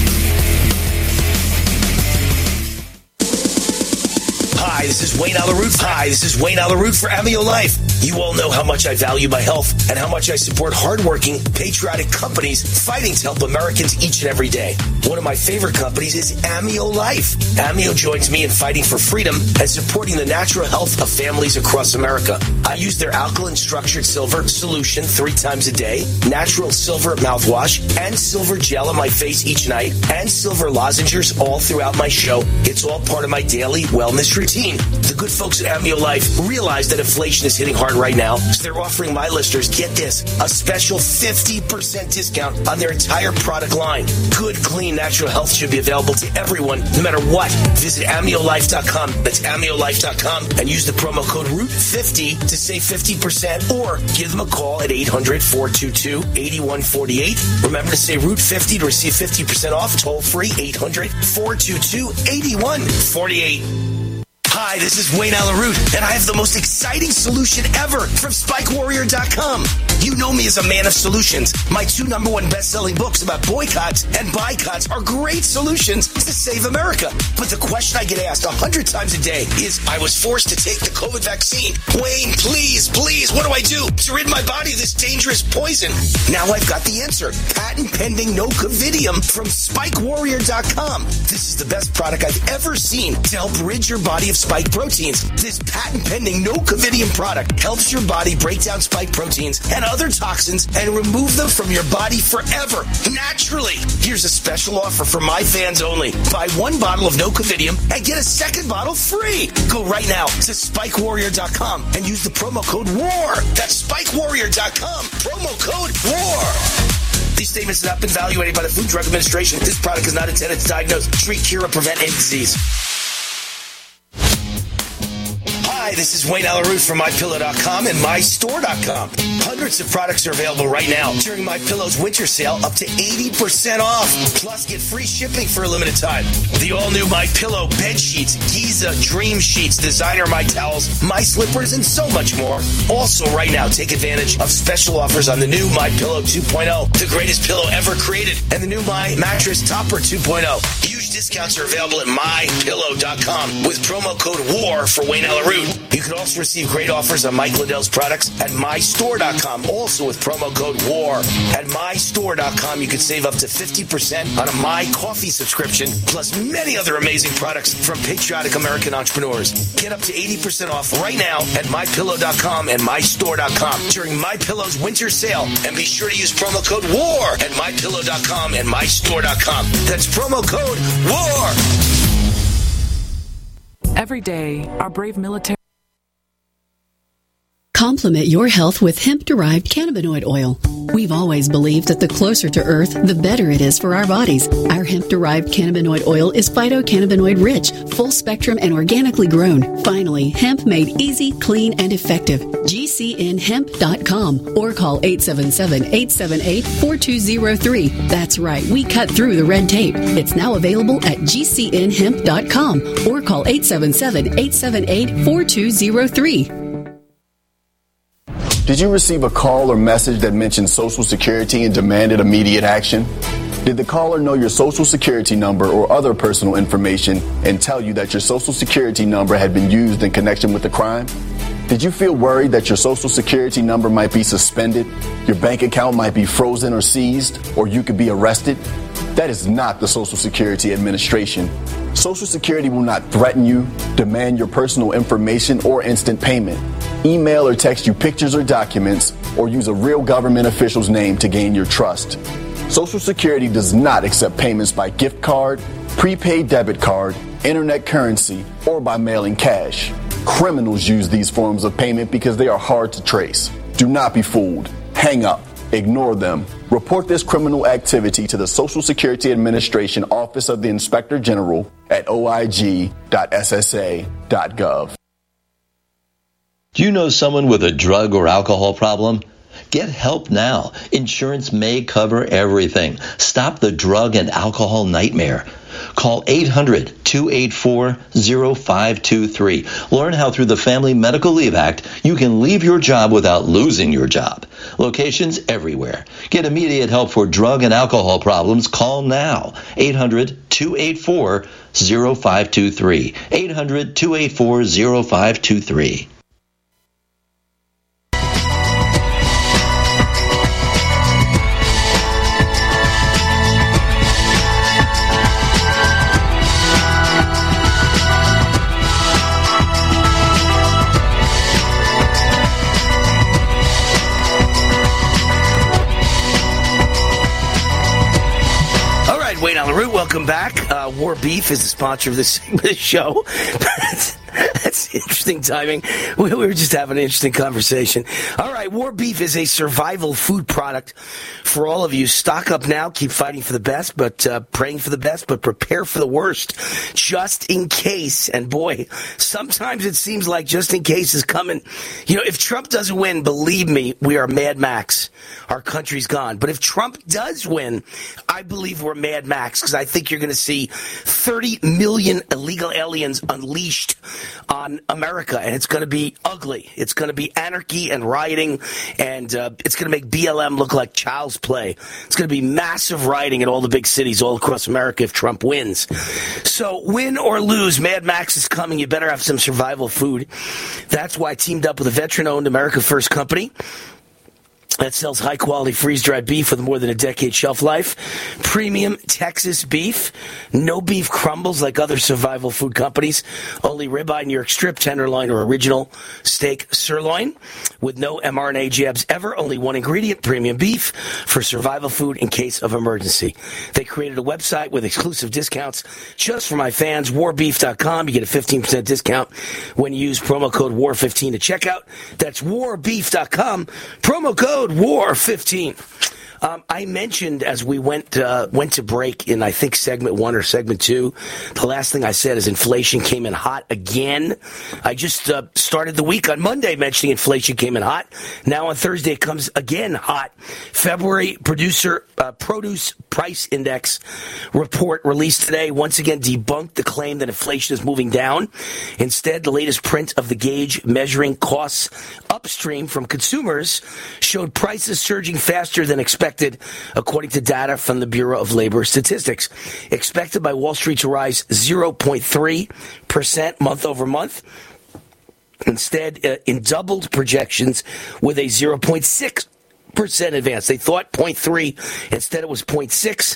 Hi, this is Wayne Allyn Root. Hi, this is Wayne Allyn Root for Amio Life. You all know how much I value my health and how much I support hardworking, patriotic companies fighting to help Americans each and every day. One of my favorite companies is Amio Life. Amio joins me in fighting for freedom and supporting the natural health of families across America. I use their alkaline structured silver solution three times a day, natural silver mouthwash, and silver gel on my face each night, and silver lozenges all throughout my show. It's all part of my daily wellness routine. The good folks at Amio Life realize that inflation is hitting hard right now, so they're offering my listeners, get this, a special fifty percent discount on their entire product line. Good, clean, natural health should be available to everyone, no matter what. Visit amio life dot com. That's amio life dot com and use the promo code root fifty to save fifty percent, or give them a call at eight hundred, four two two, eight one four eight. Remember to say root fifty to receive fifty percent off, toll free, eight hundred, four two two, eight one four eight. Hi, this is Wayne Allyn Root, and I have the most exciting solution ever from spike warrior dot com. You know me as a man of solutions. My two number one best-selling books about boycotts and boycotts are great solutions to save America. But the question I get asked a hundred times a day is, I was forced to take the COVID vaccine. Wayne, please, please, what do I do to rid my body of this dangerous poison? Now I've got the answer. Patent pending Nocovidium from spike warrior dot com. This is the best product I've ever seen to help rid your body of spike proteins. This patent-pending Nocovidium product helps your body break down spike proteins and other toxins and remove them from your body forever, naturally. Here's a special offer for my fans only. Buy one bottle of Nocovidium and get a second bottle free. Go right now to spike warrior dot com and use the promo code WAR. That's spike warrior dot com. Promo code WAR. These statements have not been evaluated by the Food and Drug Administration. This product is not intended to diagnose, treat, cure, or prevent any disease. Hi, this is Wayne Allyn Root from my pillow dot com and my store dot com. Hundreds of products are available right now during MyPillow's winter sale, up to eighty percent off. Plus, get free shipping for a limited time. The all-new MyPillow bed sheets, Giza Dream Sheets, designer My Towels, My Slippers, and so much more. Also, right now, take advantage of special offers on the new MyPillow two point oh, the greatest pillow ever created, and the new My Mattress Topper two point oh. Huge discounts are available at my pillow dot com with promo code WAR for Wayne Allyn Root. You can also receive great offers on Mike Lindell's products at my store dot com, also with promo code WAR. At my store dot com, you can save up to fifty percent on a My Coffee subscription, plus many other amazing products from patriotic American entrepreneurs. Get up to eighty percent off right now at my pillow dot com and my store dot com during MyPillow's winter sale. And be sure to use promo code WAR at my pillow dot com and my store dot com. That's promo code WAR. Every day, our brave military Complement your health with hemp-derived cannabinoid oil. We've always believed that the closer to Earth, the better it is for our bodies. Our hemp-derived cannabinoid oil is phytocannabinoid rich, full spectrum, and organically grown. Finally, hemp made easy, clean, and effective. G C N hemp dot com or call eight seven seven, eight seven eight, four two zero three. That's right, we cut through the red tape. It's now available at G C N hemp dot com or call eight seven seven, eight seven eight, four two zero three. Did you receive a call or message that mentioned Social Security and demanded immediate action? Did the caller know your Social Security number or other personal information and tell you that your Social Security number had been used in connection with the crime? Did you feel worried that your Social Security number might be suspended, your bank account might be frozen or seized, or you could be arrested? That is not the Social Security Administration. Social Security will not threaten you, demand your personal information, or instant payment, email or text you pictures or documents, or use a real government official's name to gain your trust. Social Security does not accept payments by gift card, prepaid debit card, internet currency, or by mailing cash. Criminals use these forms of payment because they are hard to trace. Do not be fooled. Hang up. Ignore them. Report this criminal activity to the Social Security Administration Office of the Inspector General at o i g dot s s a dot gov. Do you know someone with a drug or alcohol problem? Get help now. Insurance may cover everything. Stop the drug and alcohol nightmare. Call eight hundred, two eight four, zero five two three. Learn how through the Family Medical Leave Act you can leave your job without losing your job. Locations everywhere. Get immediate help for drug and alcohol problems. Call now. eight hundred, two eight four, zero five two three. eight hundred, two eight four, zero five two three. Wayne on the Root, welcome back. Uh, War Beef is the sponsor of this, this show. That's interesting timing. We, we were just having an interesting conversation. All right, War Beef is a survival food product for all of you. Stock up now. Keep fighting for the best, but uh, praying for the best, but prepare for the worst, just in case. And boy, sometimes it seems like just in case is coming. You know, if Trump doesn't win, believe me, we are Mad Max. Our country's gone. But if Trump does win, I believe we're Mad Max, because I think you're going to see thirty million illegal aliens unleashed on America, and it's going to be ugly. It's going to be anarchy and rioting, and uh, it's going to make B L M look like child's play. It's going to be massive rioting in all the big cities all across America if Trump wins. So win or lose, Mad Max is coming. You better have some survival food. That's why I teamed up with a veteran-owned America First company that sells high-quality freeze-dried beef with more than a decade shelf life. Premium Texas beef. No beef crumbles like other survival food companies. Only ribeye, New York strip, tenderloin, or original steak sirloin. With no mRNA jabs ever. Only one ingredient, premium beef, for survival food in case of emergency. They created a website with exclusive discounts just for my fans. war beef dot com. You get a fifteen percent discount when you use promo code war fifteen at checkout. That's war beef dot com. Promo code war fifteen. Um, I mentioned as we went uh, went to break in, I think, segment one or segment two, the last thing I said is inflation came in hot again. I just uh, started the week on Monday mentioning inflation came in hot. Now on Thursday it comes again hot. February producer uh, produce price index report released today once again debunked the claim that inflation is moving down. Instead, the latest print of the gauge measuring costs upstream from consumers showed prices surging faster than expected, according to data from the Bureau of Labor Statistics. Expected by Wall Street to rise zero point three percent month over month. Instead, uh, in doubled projections with a zero point six percent advance. They thought zero point three, instead it was zero point six.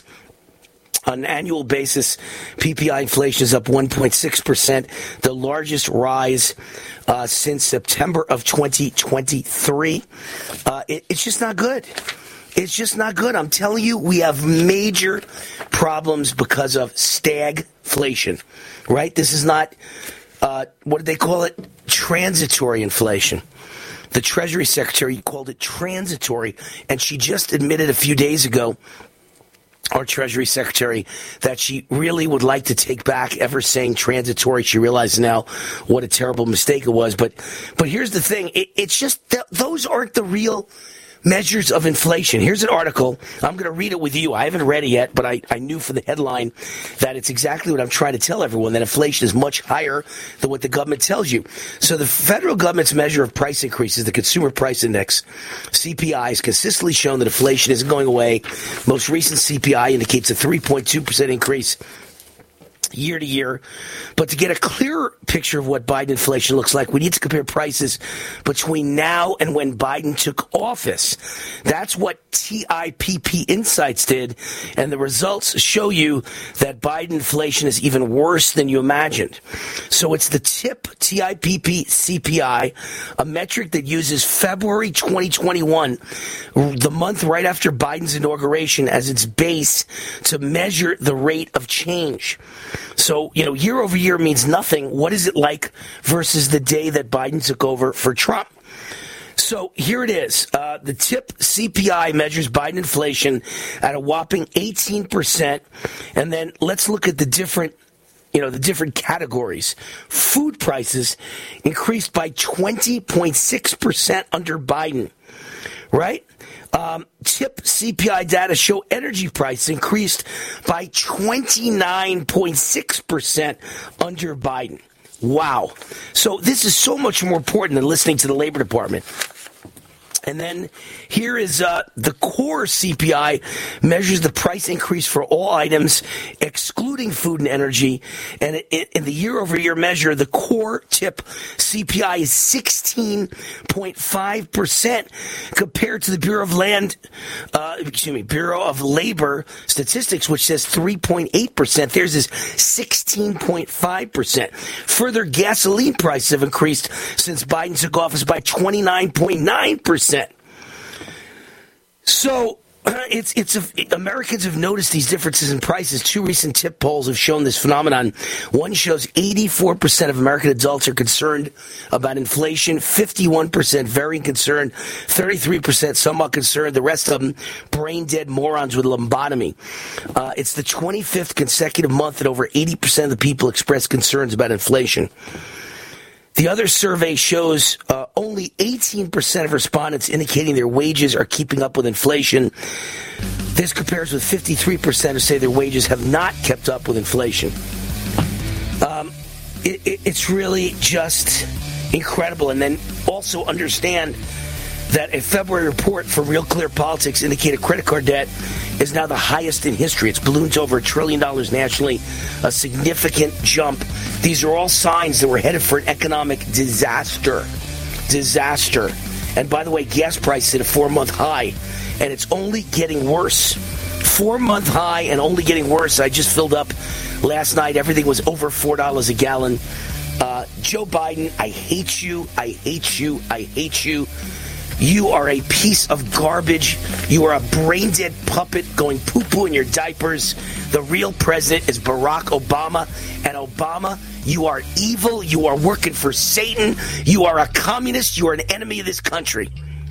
On an annual basis, P P I inflation is up one point six percent, the largest rise uh, since September of twenty twenty-three. Uh, it, it's just not good. It's just not good. I'm telling you, we have major problems because of stagflation, right? This is not, uh, what did they call it? Transitory inflation. the Treasury Secretary called it transitory, and she just admitted a few days ago, our Treasury Secretary, that she really would like to take back ever saying transitory. She realizes now what a terrible mistake it was. But but here's the thing. It, it's just th- those aren't the real measures of inflation. Here's an article. I'm going to read it with you. I haven't read it yet, but I, I knew from the headline that it's exactly what I'm trying to tell everyone, that inflation is much higher than what the government tells you. So the federal government's measure of price increases, the Consumer Price Index, C P I, has consistently shown that inflation isn't going away. Most recent C P I indicates a three point two percent increase year to year. But to get a clearer picture of what Biden inflation looks like, we need to compare prices between now and when Biden took office. That's what T I P P Insights did, and the results show you that Biden inflation is even worse than you imagined. So it's the TIP, T I P P C P I, a metric that uses February twenty twenty-one, the month right after Biden's inauguration, as its base to measure the rate of change. So, you know, year over year means nothing. What is it like versus the day that Biden took over for Trump? So here it is. Uh, the TIP C P I measures Biden inflation at a whopping eighteen percent. And then let's look at the different, you know, the different categories. Food prices increased by twenty point six percent under Biden, right? Um, TIP C P I data show energy prices increased by twenty-nine point six percent under Biden. Wow. So this is so much more important than listening to the Labor Department. And then here is uh, the core C P I, measures the price increase for all items, excluding food and energy. And it, in the year-over-year measure, the core TIP C P I is sixteen point five percent compared to the Bureau of Land, uh, excuse me, Bureau of Labor Statistics, which says three point eight percent. Theirs is sixteen point five percent. Further, gasoline prices have increased since Biden took office by twenty-nine point nine percent. So uh, it's it's a, Americans have noticed these differences in prices. Two recent TIP polls have shown this phenomenon. One shows eighty-four percent of American adults are concerned about inflation, fifty-one percent very concerned, thirty-three percent somewhat concerned, the rest of them brain-dead morons with lobotomy. Uh, it's the twenty-fifth consecutive month that over eighty percent of the people express concerns about inflation. The other survey shows uh, only eighteen percent of respondents indicating their wages are keeping up with inflation. This compares with fifty-three percent who say their wages have not kept up with inflation. Um, it, it, it's really just incredible. And then also understand that a February report for Real Clear Politics indicated credit card debt is now the highest in history. It's ballooned to over a trillion dollars nationally, a significant jump. These are all signs that we're headed for an economic disaster. Disaster. And by the way, gas prices hit a four-month high, and it's only getting worse. Four-month high and only getting worse. I just filled up last night. Everything was over four dollars a gallon. Uh, Joe Biden, I hate you. I hate you. I hate you. You are a piece of garbage. You are a brain-dead puppet going poo-poo in your diapers. The real president is Barack Obama. And Obama, you are evil. You are working for Satan. You are a communist. You are an enemy of this country.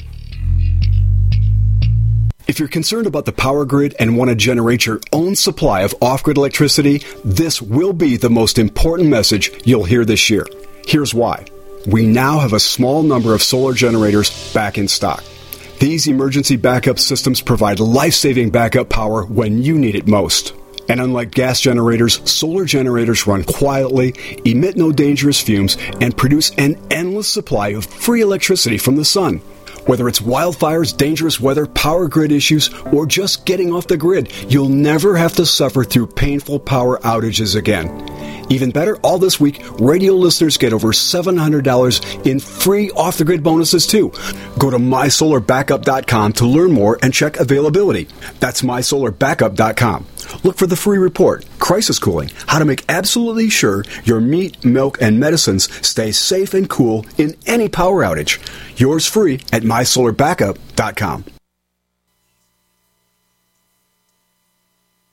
If you're concerned about the power grid and want to generate your own supply of off-grid electricity, this will be the most important message you'll hear this year. Here's why. We now have a small number of solar generators back in stock. These emergency backup systems provide life-saving backup power when you need it most. And unlike gas generators, solar generators run quietly, emit no dangerous fumes, and produce an endless supply of free electricity from the sun. Whether it's wildfires, dangerous weather, power grid issues, or just getting off the grid, you'll never have to suffer through painful power outages again. Even better, all this week, radio listeners get over seven hundred dollars in free off-the-grid bonuses, too. Go to my solar backup dot com to learn more and check availability. That's my solar backup dot com. Look for the free report, Crisis Cooling, how to make absolutely sure your meat, milk, and medicines stay safe and cool in any power outage. Yours free at my solar backup dot com.